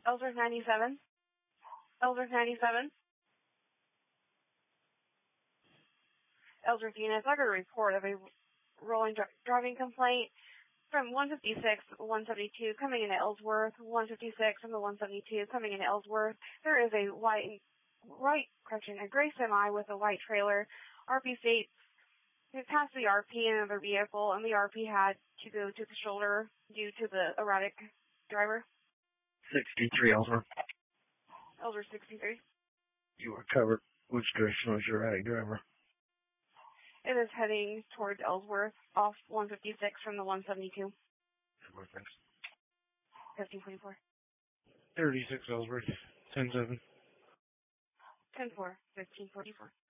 Ellsworth 97. Ellsworth 97. Ellsworth units, I got a report of a rolling driving complaint from 156, 172 coming into Ellsworth, 156 from the 172 coming into Ellsworth. There is a a gray semi with a white trailer. RP states it passed the RP in another vehicle, and the RP had to go to the shoulder due to the erratic driver. 63 Ellsworth. Ellsworth 63. You are covered. Which direction was your erratic driver? It is heading towards Ellsworth off 156 from the 172. 1524. 36 Ellsworth. 10-7. 10-4. 1544.